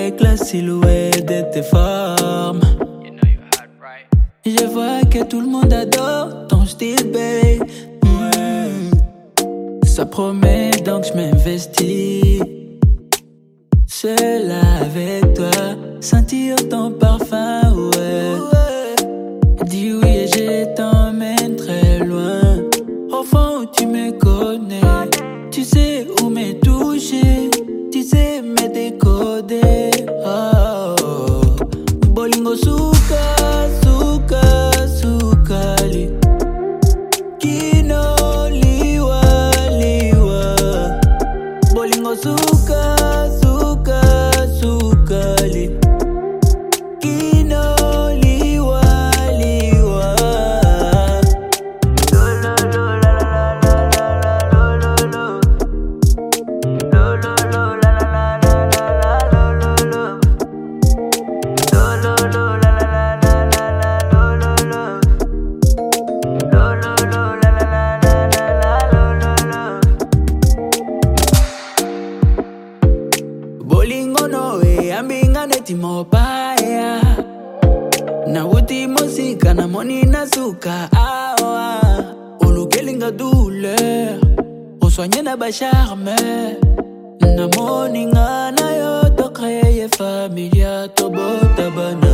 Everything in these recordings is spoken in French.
avec la silhouette de tes formes. Je vois que tout le monde adore ton style, babe. Ça promet donc je m'investis. Seul avec toi, sentir ton parfum, ouais. Dis oui et je t'emmène très loin. Au fond, tu me connais. Tu sais où me toucher. Tu sais me décoder. Oh. Bolingo suka, suka, sukali. Kino liwa, liwa. Bolingo suka, suka, sukali. Kino liwa, liwa. Lo lo lo la la la la la lo lo lo. Lo lo lo la la la la la lo lo lo. Lo lo lo la la la la la lo lo lo. Lo lo lo la la la la la lo lo lo. Bolingo no e ambinga netimo paya. Na uti musika na moni na suka awa. Ulukelinga douleur. On soigne na ba charme. Na moni nga na yo to créer familia to bota bana.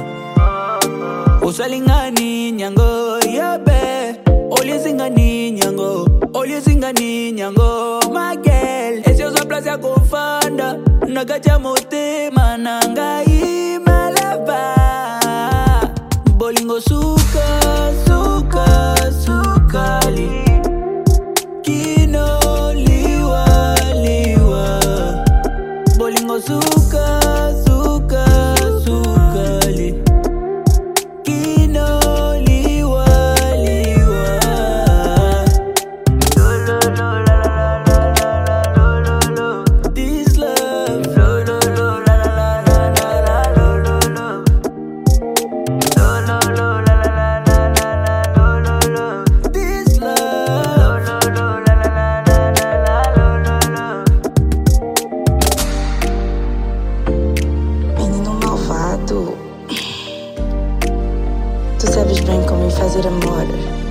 Osalingani nyango yabe. Olizingani nyango. Olizingani nyango. My girl. Esi oso place ya kufanda. Nagaja motema nangai malava. Bolingo suka, suka, sukali. Kino liwa, liwa. Bolingo suka, suka, sukali. Kino liwa, liwa. Lo lo lo la la la la la lo lo lo. This love. Lo lo lo la la la la la lo lo lo. Lo lo lo la la la la la lo lo lo. This love. Lo lo la la la la la lo lo lo. Menino malvado, tu sabes bem como me fazer amor.